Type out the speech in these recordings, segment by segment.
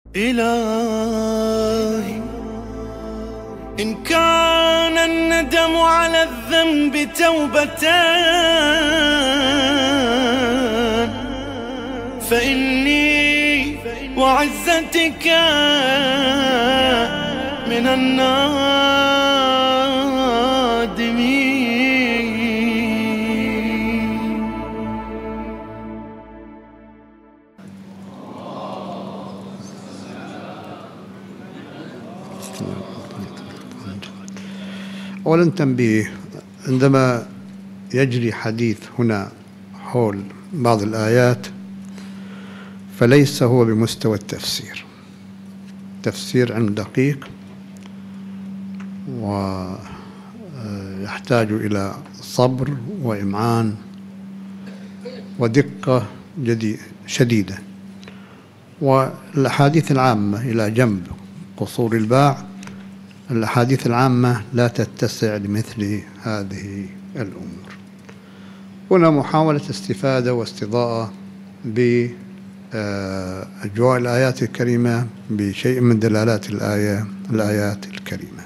إلهي إن كان الندم على الذنب توبتان فإني وعزتك من النادمين. أولا تنبيه، عندما يجري حديث هنا حول بعض الآيات فليس هو بمستوى التفسير. تفسير علم دقيق ويحتاج إلى صبر وإمعان ودقة شديدة، والأحاديث العامة إلى جنب قصور الباع، الأحاديث العامة لا تتسع لمثل هذه الأمور. هنا محاولة استفادة واستضاءة بأجواء الآيات الكريمة بشيء من دلالات الآيات الكريمة.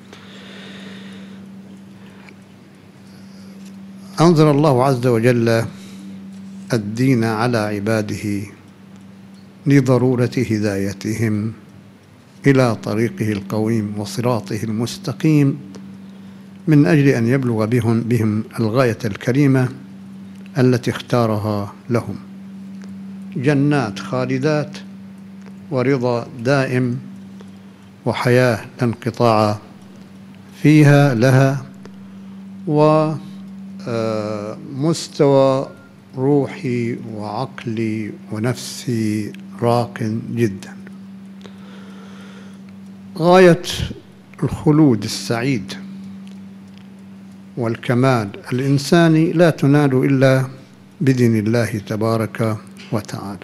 أنزل الله عز وجل الدين على عباده لضرورة هدايتهم إلى طريقه القويم وصراطه المستقيم، من أجل أن يبلغ بهم الغاية الكريمة التي اختارها لهم: جنات خالدات ورضا دائم وحياة لا انقطاع فيها لها، ومستوى روحي وعقلي ونفسي راق جدا. غاية الخلود السعيد والكمال الإنساني لا تنال إلا بإذن الله تبارك وتعالى.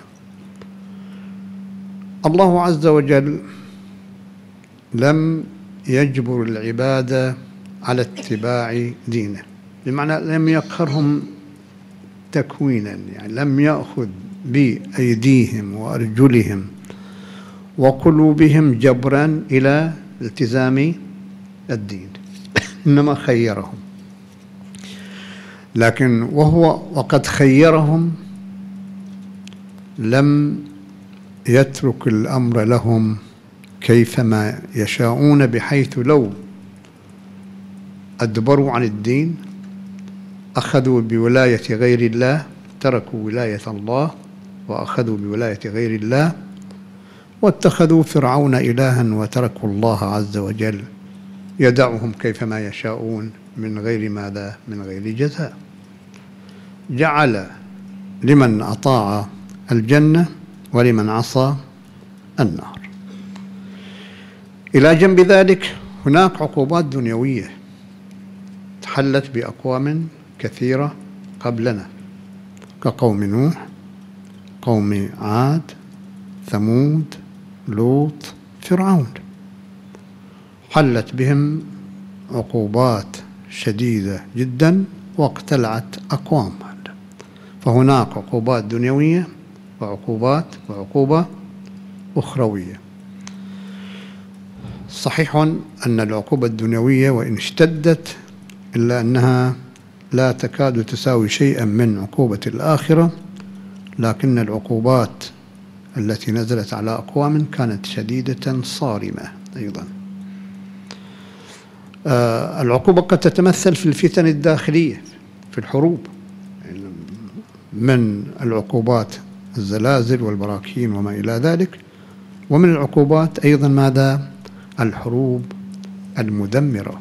الله عز وجل لم يجبر العباد على اتباع دينه، بمعنى لم يقهرهم تكوينا، يعني لم يأخذ بأيديهم وأرجلهم وقلوبهم جبرا إلى التزام الدين، إنما خيرهم. لكن وقد خيرهم لم يترك الأمر لهم كيفما يشاءون، بحيث لو أدبروا عن الدين أخذوا بولاية غير الله، تركوا ولاية الله وأخذوا بولاية غير الله، واتخذوا فرعون إلها وتركوا الله عز وجل يدعهم كيفما يشاءون من غير ماذا؟ من غير جزاء. جعل لمن أطاع الجنة ولمن عصى النار. إلى جنب ذلك هناك عقوبات دنيوية تحلت بأقوام كثيرة قبلنا، كقوم نوح، قوم عاد، ثمود، لوط، فرعون، حلت بهم عقوبات شديدة جدا واقتلعت أقوام. فهناك عقوبات دنيوية وعقوبة أخروية. صحيح أن العقوبة الدنيوية وإن اشتدت إلا أنها لا تكاد تساوي شيئا من عقوبة الآخرة، لكن العقوبات التي نزلت على أقوام كانت شديدة صارمة أيضا. العقوبة قد تتمثل في الفتن الداخلية، في الحروب، من العقوبات الزلازل والبراكين وما إلى ذلك، ومن العقوبات أيضا ماذا؟ الحروب المدمرة،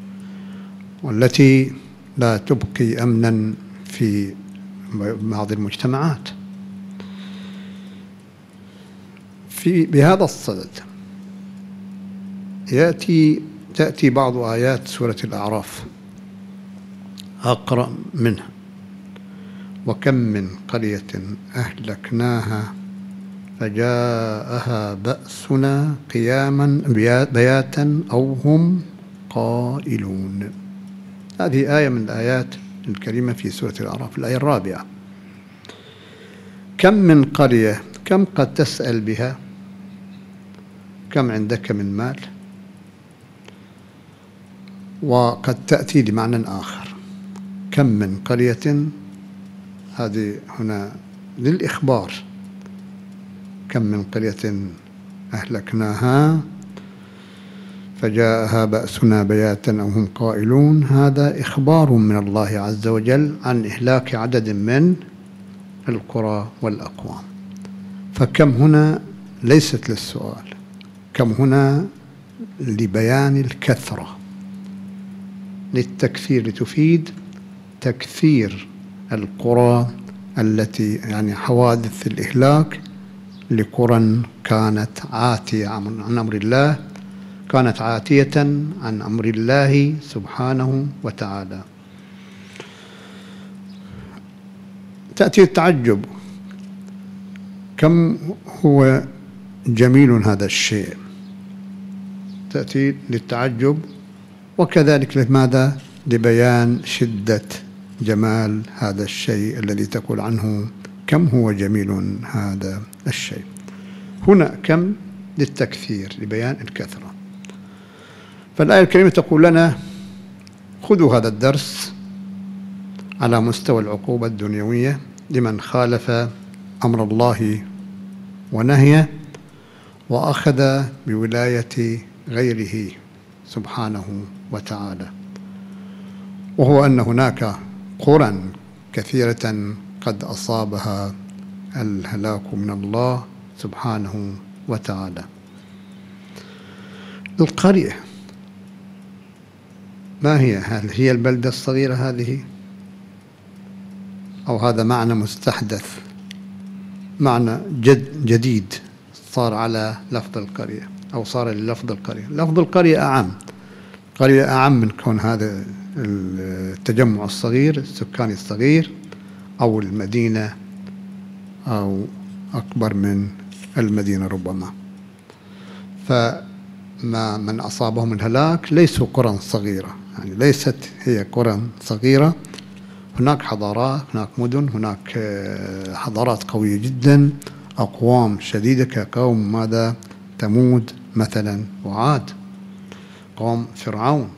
والتي لا تبقي أمنا في بعض المجتمعات. بهذا الصدد تأتي بعض آيات سورة الأعراف، أقرأ منها: وكم من قرية أهلكناها فجاءها بأسنا قياما بياتا أو هم قائلون. هذه آية من الآيات الكريمة في سورة الأعراف، الآية الرابعة. كم من قرية، كم قد تسأل بها كم عندك من مال، وقد تأتي لمعنى آخر، كم من قرية، هذه هنا للإخبار، كم من قرية أهلكناها فجاءها بأسنا بياتا أو هم قائلون. هذا إخبار من الله عز وجل عن إهلاك عدد من القرى والأقوام. فكم هنا ليست للسؤال، كم هنا لبيان الكثرة، للتكثير، لتفيد تكثير القرى التي يعني حوادث الإهلاك لقرى كانت عاتية عن أمر الله، كانت عاتية عن أمر الله سبحانه وتعالى. تأتي التعجب، كم هو جميل هذا الشيء، تأتي للتعجب، وكذلك لماذا؟ لبيان شدة جمال هذا الشيء الذي تقول عنه كم هو جميل هذا الشيء. هنا كم للتكثير، لبيان الكثرة. فالآية الكريمة تقول لنا خذوا هذا الدرس على مستوى العقوبة الدنيوية لمن خالف أمر الله ونهيه وأخذ بولاية غيره سبحانه وتعالى، وهو أن هناك قرى كثيرة قد أصابها الهلاك من الله سبحانه وتعالى. القرية ما هي؟ هل هي البلدة الصغيرة هذه؟ أو هذا معنى مستحدث، معنى جديد صار على لفظ القرية، أو صار للفظ القرية. لفظ القرية أعم، قرية أعم من كون هذا التجمع الصغير السكاني الصغير، أو المدينة، أو أكبر من المدينة ربما. فما من أصابهم الهلاك ليسوا قرى صغيرة، يعني ليست هي قرى صغيرة، هناك حضارات، هناك مدن، هناك حضارات قوية جدا، أقوام شديدة كقوم ماذا؟ ثمود مثلا، وعاد، قوم فرعون.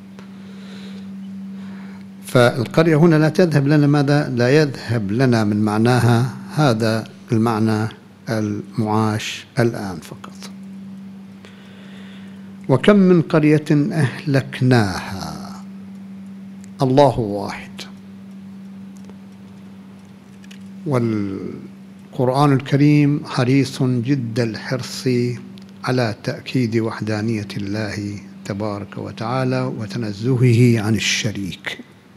فالقرية هنا لا تذهب لنا ماذا؟ لا يذهب لنا من معناها هذا المعنى المعاش الآن فقط. وكم من قرية أهلكناها، الله واحد. والقرآن الكريم حريص جد الحرص على تأكيد وحدانية الله تبارك وتعالى وتنزهه عن الشريك.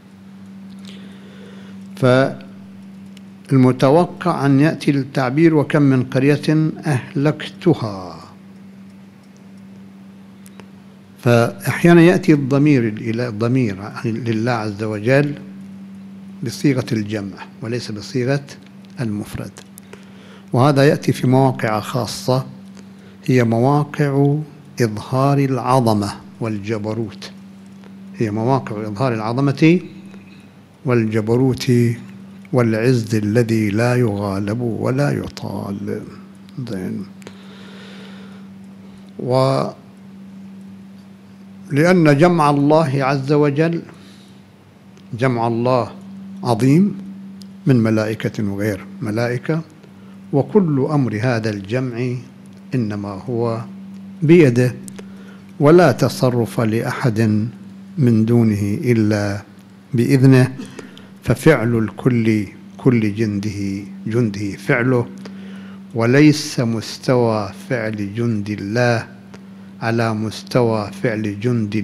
فالمتوقع أن يأتي التعبير وكم من قرية أهلكتها، فأحيانا يأتي الضمير لله عز وجل بصيغة الجمع وليس بصيغة المفرد، وهذا يأتي في مواقع خاصة هي مواقع إظهار العظمة والجبروت، هي مواقع إظهار العظمة والجبروت والعز الذي لا يغالب ولا يطال. ولأن جمع الله عز وجل جمع الله عظيم من ملائكة وغير ملائكة، وكل أمر هذا الجمع إنما هو بيده، ولا تصرف لأحد من دونه إلا بإذنه، ففعل الكل كل جنده فعله، وليس مستوى فعل جند الله على مستوى فعل جند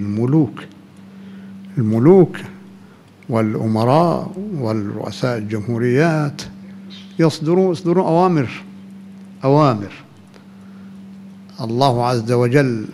الملوك والأمراء والرؤساء الجمهوريات يصدرون أوامر. الله عز وجل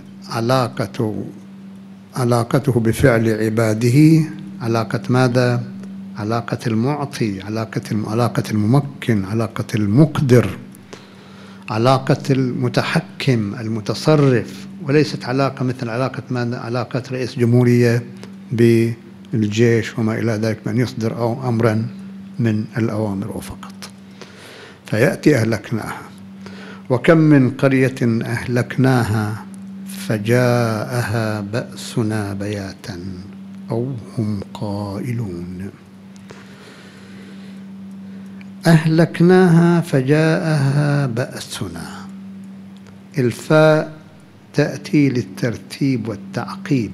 علاقته بفعل عباده علاقة ماذا؟ علاقة المعطي، علاقة الممكن، علاقة المقدر، علاقة المتحكم المتصرف، وليست علاقة مثل علاقة ماذا؟ علاقة رئيس جمهورية بالجيش وما إلى ذلك، من يصدر أمرا من الأوامر فقط. فيأتي أهلكناها. وكم من قرية أهلكناها فجاءها بأسنا بياتا أو هم قائلون. أهلكناها فجاءها بأسنا، الفاء تأتي للترتيب والتعقيب.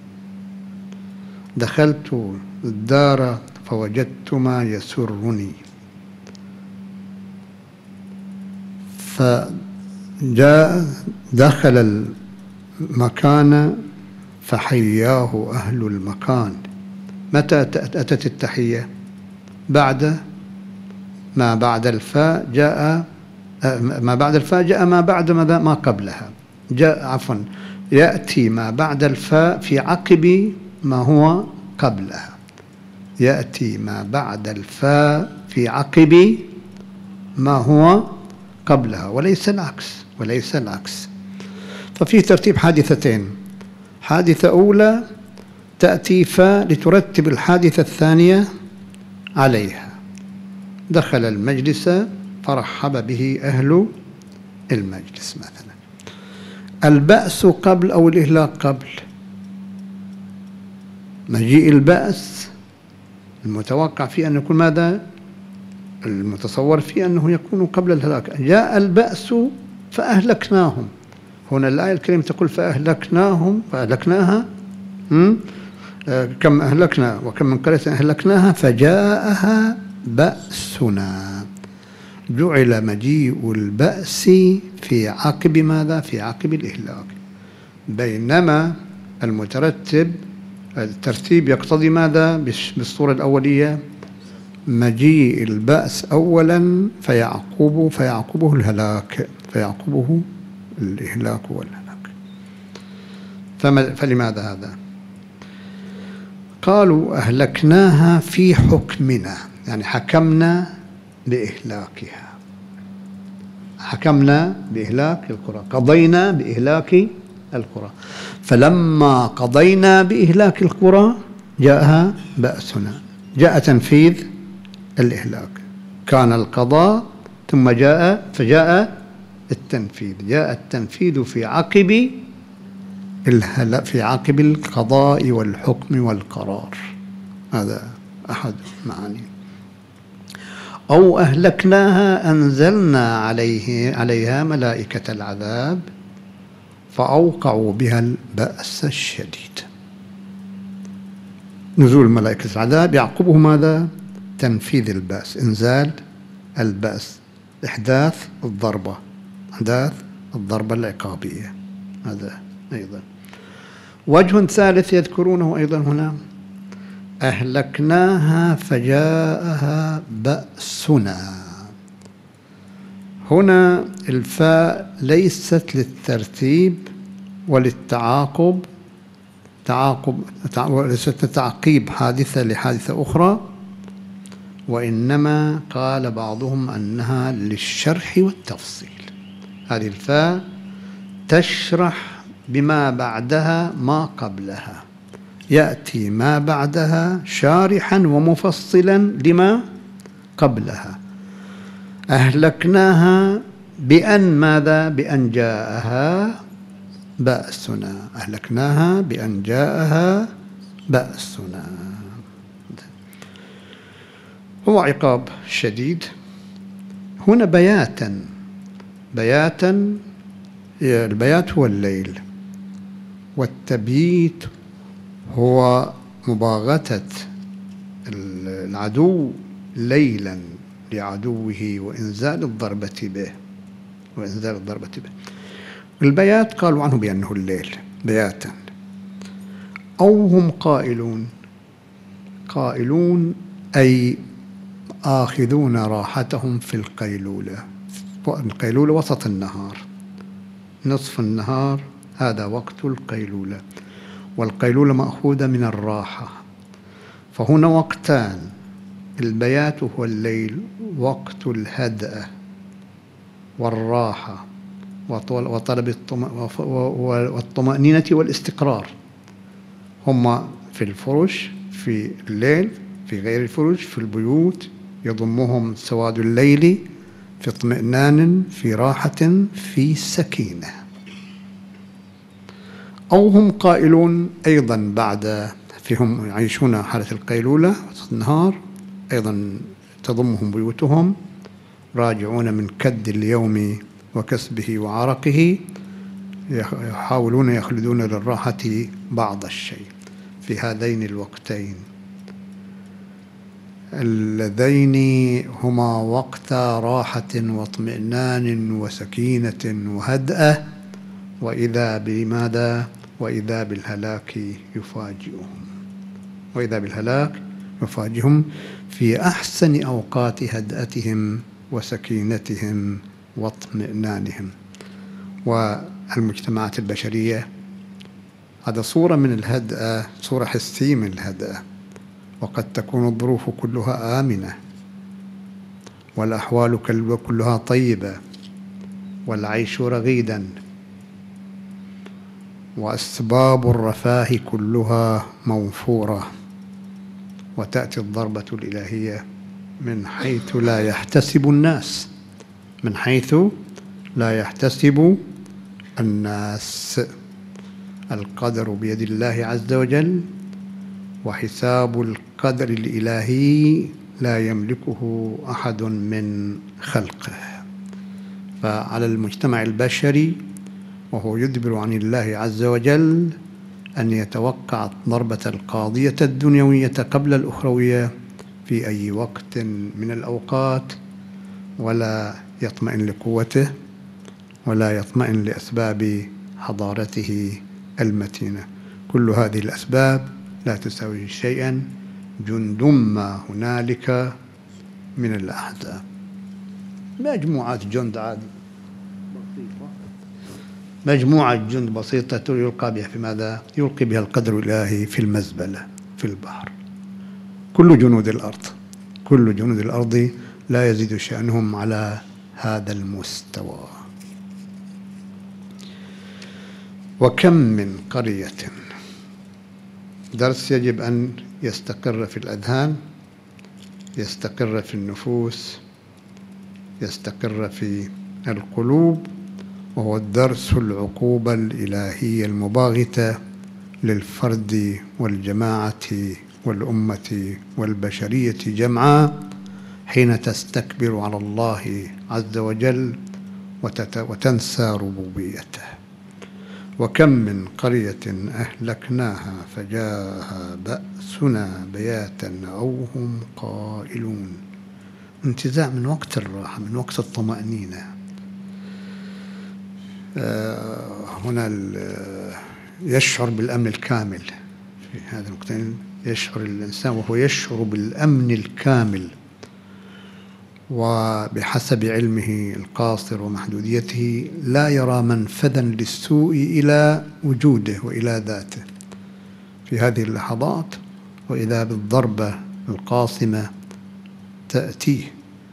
دخلت الدار فوجدت ما يسرني، دخل المكان فحياه أهل المكان. متى أتت التحية؟ بعد ما بعد الفاء جاء ما بعد الفاء جاء ما بعد ما قبلها. يأتي ما بعد الفاء في عقب ما هو قبلها. يأتي ما بعد الفاء في عقب ما هو قبلها، وليس العكس. ففي ترتيب حادثتين: حادثة أولى تأتي فاء لترتب الحادثة الثانية عليها. دخل المجلس فرحب به أهل المجلس مثلا. البأس قبل أو الإهلاك قبل؟ مجيء البأس المتوقع فيه أن يكون ماذا؟ المتصور فيه أنه يكون قبل الهلاك. جاء البأس فأهلكناهم. هنا الآية الكريمة تقول فأهلكناها كم أهلكنا وكم من قرية أهلكناها فجاءها بأسنا. جعل مجيء البأس في عقب ماذا؟ في عقب الإهلاك، بينما المترتب الترتيب يقتضي ماذا؟ بالصورة الأولية مجيء البأس أولا فيعقبه الهلاك، فيعقبه الإهلاك والهلاك. فلماذا هذا؟ قالوا أهلكناها في حكمنا، يعني حكمنا بإهلاكها، حكمنا بإهلاك القرى، قضينا بإهلاك القرى. فلما قضينا بإهلاك القرى جاءها بأسنا، جاء تنفيذ الإهلاك. كان القضاء ثم فجاء التنفيذ. جاء التنفيذ في عقب القضاء والحكم والقرار. هذا أحد معاني. أو أهلكناها أنزلنا عليها ملائكة العذاب فأوقعوا بها البأس الشديد. نزول ملائكة العذاب يعقبه ماذا؟ تنفيذ البأس، إنزال البأس، إحداث الضربة العقابية. هذا أيضا وجه ثالث يذكرونه أيضا هنا: أهلكناها فجاءها بأسنا. هنا الفاء ليست للترتيب وللتعاقب، وليست تعقيب حادثة لحادثة أخرى، وإنما قال بعضهم أنها للشرح والتفصيل. هذه الفاء تشرح بما بعدها ما قبلها، يأتي ما بعدها شارحا ومفصلا لما قبلها. أهلكناها بأن ماذا؟ بأن جاءها بأسنا. أهلكناها بأن جاءها بأسنا. هو عقاب شديد. هنا بياتا، البيات هو الليل، والتبييت هو مباغتة العدو ليلا لعدوه وإنزال الضربة به. البيات قالوا عنه بأنه الليل بياتا. أو هم قائلون أي آخذون راحتهم في القيلولة وسط النهار، نصف النهار هذا وقت القيلولة، والقيلولة مأخوذة من الراحة. فهنا وقتان: البيات هو الليل، وقت الهدأة والراحة وطلب والطمأنينة والاستقرار. هم في الفرش في الليل، في غير الفرش في البيوت يضمهم سواد الليل في اطمئنان، في راحة، في سكينة. أو هم قائلون أيضا بعد فيهم يعيشون حالة القيلولة النهار، أيضا تضمهم بيوتهم، راجعون من كد اليوم وكسبه وعرقه، يحاولون يخلدون للراحة بعض الشيء في هذين الوقتين اللذين هما وقت راحة واطمئنان وسكينة وهدأة، وإذا بماذا؟ وإذا بالهلاك يفاجئهم، وإذا بالهلاك يفاجئهم في أحسن أوقات هدأتهم وسكينتهم واطمئنانهم. والمجتمعات البشرية هذا صورة من الهدأة، صورة حسية من الهدأة، وقد تكون الظروف كلها آمنة والأحوال كلها طيبة والعيش رغيدا وأسباب الرفاه كلها موفورة، وتأتي الضربة الإلهية من حيث لا يحتسب الناس، من حيث لا يحتسب الناس. القدر بيد الله عز وجل، وحساب القدر الإلهي لا يملكه أحد من خلقه. فعلى المجتمع البشري وهو يدبر عن الله عز وجل أن يتوقع ضربة القاضية الدنيوية قبل الأخروية في أي وقت من الأوقات، ولا يطمئن لقوته ولا يطمئن لأسباب حضارته المتينة. كل هذه الأسباب لا تساوي شيئا جند ما هنالك من الأحزاب، مجموعات جند عادي بسيطة، مجموعة جند بسيطة يلقى بها في ماذا؟ يلقي بها القدر الإلهي في المزبلة في البحر. كل جنود الأرض، كل جنود الأرض لا يزيد شأنهم على هذا المستوى. وكم من قرية، درس يجب أن يستقر في الأذهان، يستقر في النفوس، يستقر في القلوب، وهو الدرس العقوبة الإلهية المباغتة للفرد والجماعة والأمة والبشرية جمعاء حين تستكبر على الله عز وجل وتنسى ربوبيته. وكم من قرية أهلكناها فجاءها بأسنا بياتا أو هم قائلون. انتزاع من وقت الراحة، من وقت الطمأنينة. هنا يشعر بالأمن الكامل في هذا الوقت، يشعر الإنسان وهو يشعر بالأمن الكامل، وبحسب علمه القاصر ومحدوديته لا يرى منفذا للسوء إلى وجوده وإلى ذاته في هذه اللحظات، وإذا بالضربة القاصمة تأتيه.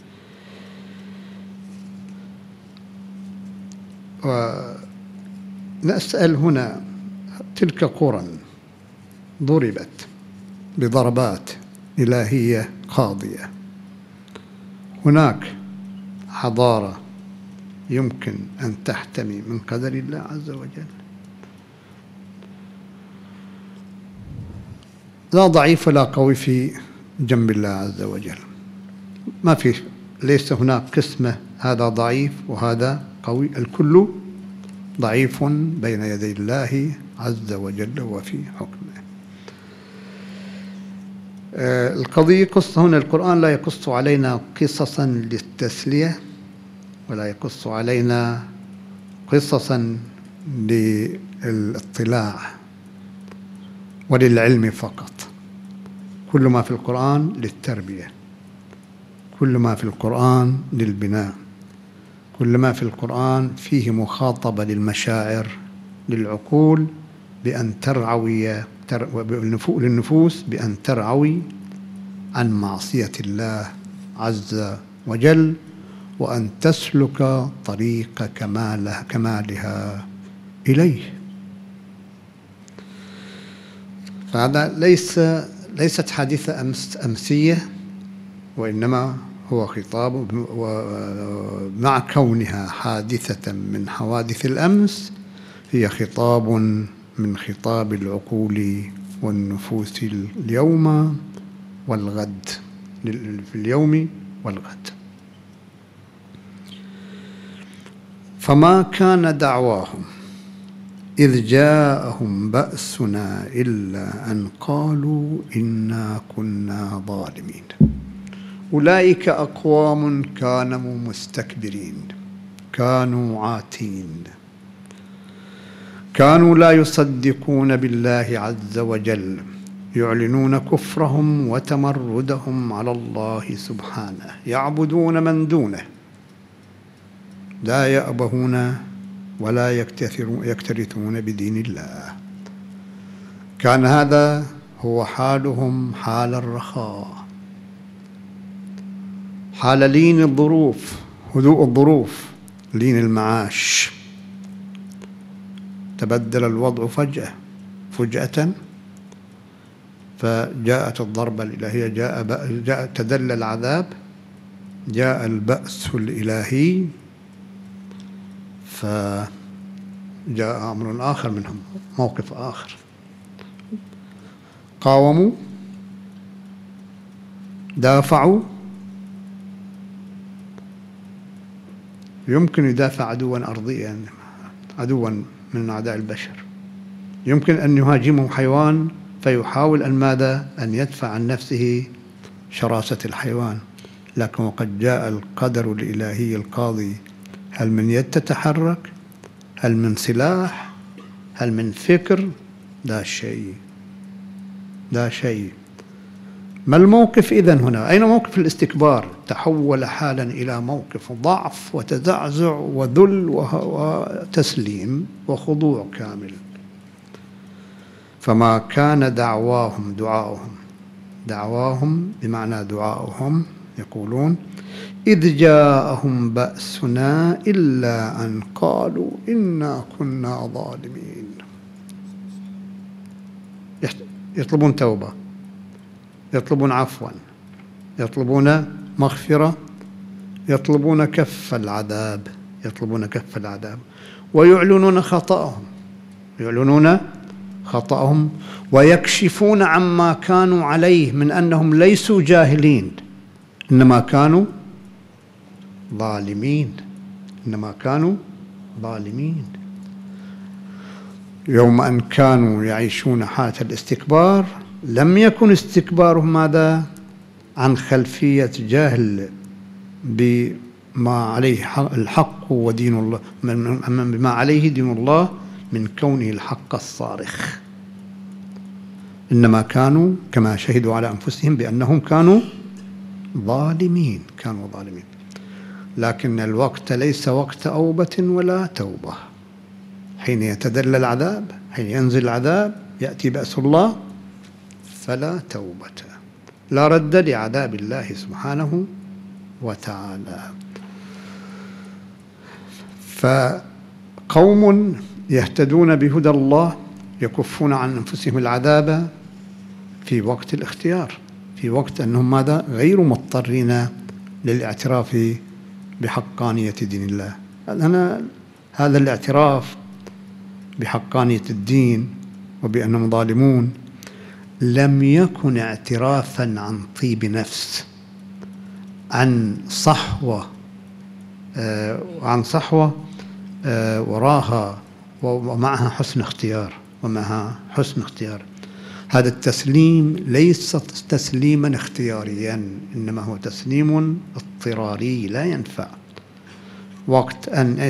ونسأل هنا تلك قرى ضربت بضربات إلهية قاضية، هناك حضارة يمكن أن تحتمي من قدر الله عز وجل؟ لا ضعيف ولا قوي في جنب الله عز وجل، ما في، ليس هناك قسمة هذا ضعيف وهذا قوي، الكل ضعيف بين يدي الله عز وجل وفي حكمه. القضية قصة هنا، القرآن لا يقص علينا قصصا للتسلية، ولا يقص علينا قصصا للاطلاع وللعلم فقط. كل ما في القرآن للتربية، كل ما في القرآن للبناء، كل ما في القرآن فيه مخاطبة للمشاعر، للعقول بأن ترعوي، للنفوس بأن ترعوي عن معصية الله عز وجل، وأن تسلك طريق كمالها إليه. فهذا ليست حادثة أمسية، وإنما هو خطاب، ومع كونها حادثة من حوادث الأمس هي خطاب من خطاب العقول والنفوس اليوم والغد، في اليوم والغد. فما كان دعواهم إذ جاءهم بأسنا إلا أن قالوا إنا كنا ظالمين. أولئك أقوام كانوا مستكبرين، كانوا عاتين، كانوا لا يصدقون بالله عز وجل، يعلنون كفرهم وتمردهم على الله سبحانه، يعبدون من دونه، لا يأبهون ولا يكترثون بدين الله. كان هذا هو حالهم حال الرخاء، حال لين الظروف، هدوء الظروف، لين المعاش. تبدل الوضع فجأة، فجاءت الضربة الإلهية، جاء تدلى العذاب، جاء البأس الإلهي، فجاء أمر آخر منهم، موقف آخر. قاوموا، دافعوا. يمكن يدافع عدوا أرضيا، عدوا من أعداء البشر، يمكن أن يهاجمه حيوان فيحاول أن ماذا؟ أن يدفع عن نفسه شراسة الحيوان، لكن وقد جاء القدر الإلهي القاضي. هل من يد تتحرك؟ هل من سلاح؟ هل من فكر؟ لا شيء، لا شيء. ما الموقف إذن هنا؟ أين موقف الاستكبار؟ تحول حالا إلى موقف ضعف وتزعزع وذل وتسليم وخضوع كامل. فما كان دعواهم بمعنى دعاؤهم، يقولون إذ جاءهم بأسنا إلا أن قالوا إنا كنا ظالمين. يطلبون توبة، يطلبون عفوا، يطلبون مغفرة، يطلبون كف العذاب، ويعلنون خطأهم، ويكشفون عما كانوا عليه من أنهم ليسوا جاهلين، إنما كانوا ظالمين. يوم أن كانوا يعيشون حالة الاستكبار، لم يكن استكبارهم ماذا؟ عن خلفية جهل بما عليه الحق ودين الله، بما عليه دين الله من كونه الحق الصارخ، إنما كانوا كما شهدوا على أنفسهم بأنهم كانوا ظالمين. لكن الوقت ليس وقت أوبة ولا توبة. حين يتدلى العذاب، حين ينزل العذاب، يأتي بأس الله، فلا توبة، لا رد لعذاب الله سبحانه وتعالى. فقوم يهتدون بهدى الله يكفون عن أنفسهم العذاب في وقت الاختيار، في وقت أنهم ماذا؟ غير مضطرين للاعتراف بحقانية دين الله. هذا الاعتراف بحقانية الدين وبأنهم ظالمون لم يكن اعترافا عن طيب نفس، عن صحوة وراها ومعها حسن اختيار. هذا التسليم ليس تسليما اختياريا، إنما هو تسليم اضطراري لا ينفع. وقت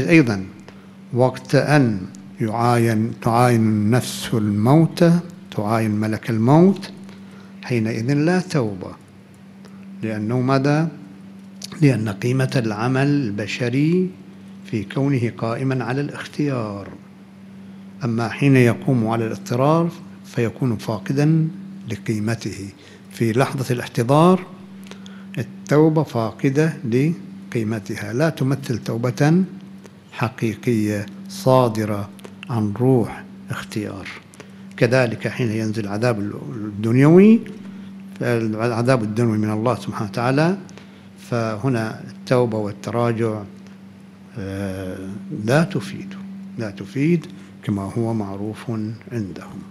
أن تعاين النفس الموت، تعاين ملك الموت، حينئذ لا توبة، لأنه ماذا؟ لأن قيمة العمل البشري في كونه قائما على الاختيار. أما حين يقوم على الاضطرار فيكون فاقدا لقيمته. في لحظة الاحتضار التوبة فاقدة لقيمتها، لا تمثل توبة حقيقية صادرة عن روح اختيار. كذلك حين ينزل العذاب الدنيوي، العذاب الدنيوي من الله سبحانه وتعالى، فهنا التوبة والتراجع لا تفيد كما هو معروف عندهم.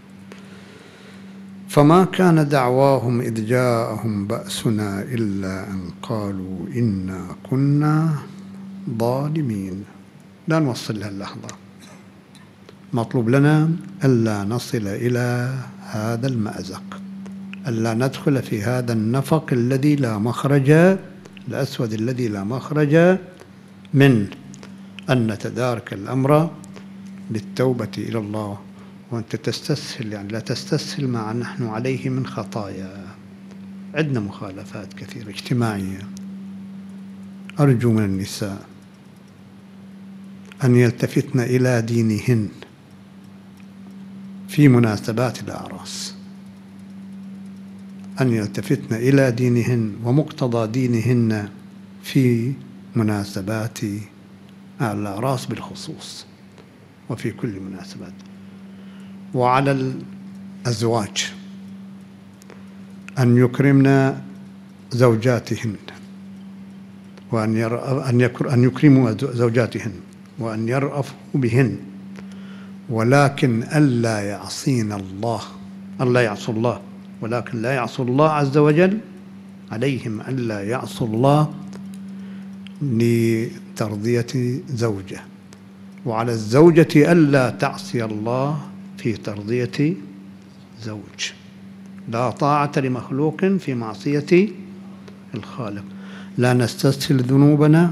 فما كان دعواهم إذ جاءهم بأسنا إلا أن قالوا إنا كنا ظالمين. لا نوصل لهاللحظة، مطلوب لنا ألا نصل إلى هذا المأزق، ألا ندخل في هذا النفق الذي لا مخرج، الأسود الذي لا مخرج من أن نتدارك الأمر للتوبة إلى الله. وأنت تستسهل، يعني لا تستسهل ما نحن عليه من خطايا. عندنا مخالفات كثيرة اجتماعية. أرجو من النساء أن يلتفتن إلى دينهن في مناسبات الأعراس، أن يلتفتن إلى دينهن ومقتضى دينهن في مناسبات الأعراس بالخصوص وفي كل مناسبات. وعلى الأزواج أن يكرمن زوجاتهن، وأن يكرموا زوجاتهن وأن يرأفوا بهن، ولكن ألا يعصين الله، ألا يعصوا الله، ولكن لا يعصوا الله عز وجل. عليهم ألا يعصوا الله لترضية زوجة، وعلى الزوجة ألا تعصي الله في ترضية زوج. لا طاعة لمخلوق في معصية الخالق. لا نستسهل ذنوبنا،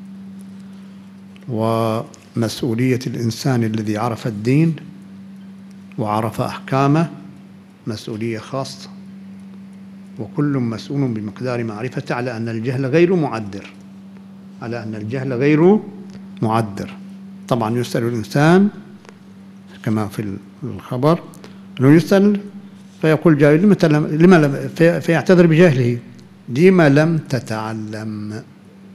ومسؤولية الإنسان الذي عرف الدين وعرف أحكامه مسؤولية خاصة، وكل مسؤول بمقدار معرفته، على أن الجهل غير معذر، على أن الجهل غير معذر. طبعا يسأل الإنسان كما في الخبر أنه يسأل فيقول جاهل لما لم فيعتذر بجهله، لما لم تتعلم؟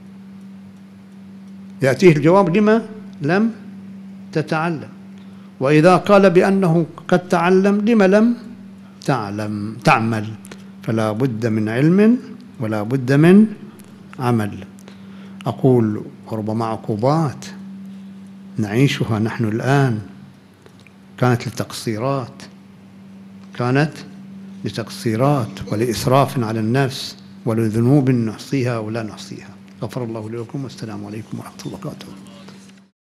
يأتيه الجواب لما لم تتعلم. وإذا قال بأنه قد تعلم لما لم تعمل؟ فلا بد من علم ولا بد من عمل. أقول وربما عقوبات نعيشها نحن الآن كانت لتقصيرات ولإسراف على النفس ولذنوب نحصيها ولا نحصيها. غفر الله لكم، والسلام عليكم ورحمة الله وبركاته.